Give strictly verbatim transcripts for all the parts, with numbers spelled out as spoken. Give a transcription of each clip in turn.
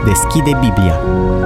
deschide Biblia.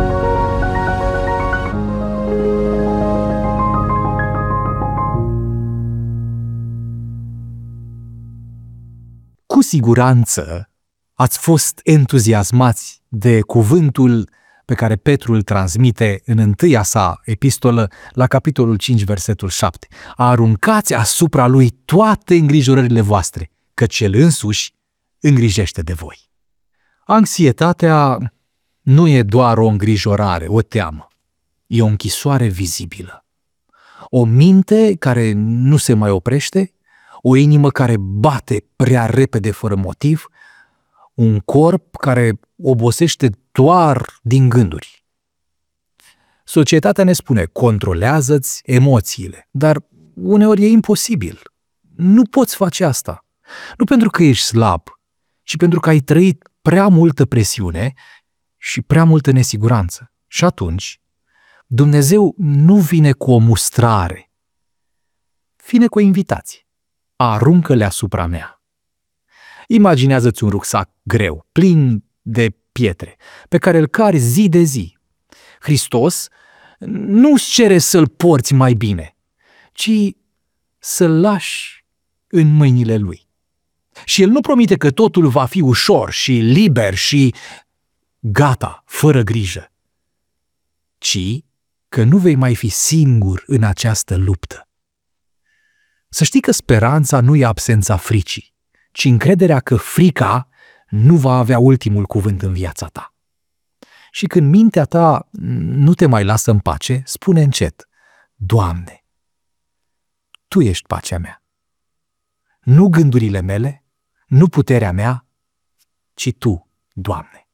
Cu siguranță ați fost entuziasmați de cuvântul pe care Petru îl transmite în întâia sa epistolă la capitolul cinci, versetul șapte. Aruncați asupra lui toate îngrijorările voastre, căci el însuși îngrijește de voi. Anxietatea nu e doar o îngrijorare, o teamă. E o închisoare vizibilă. O minte care nu se mai oprește, o inimă care bate prea repede fără motiv, un corp care obosește doar din gânduri. Societatea ne spune, controlează-ți emoțiile, dar uneori e imposibil. Nu poți face asta. Nu pentru că ești slab, ci pentru că ai trăit prea multă presiune și prea multă nesiguranță. Și atunci, Dumnezeu nu vine cu o mustrare, vine cu o invitație. Aruncă-le asupra mea. Imaginează-ți un rucsac greu, plin de pietre, pe care îl cari zi de zi. Hristos nu-ți cere să-l porți mai bine, ci să-l lași în mâinile lui. Și el nu promite că totul va fi ușor și liber și gata, fără grijă, ci că nu vei mai fi singur în această luptă. Să știi că speranța nu e absența fricii, ci încrederea că frica nu va avea ultimul cuvânt în viața ta. Și când mintea ta nu te mai lasă în pace, spune încet, Doamne, Tu ești pacea mea. Nu gândurile mele, nu puterea mea, ci Tu, Doamne.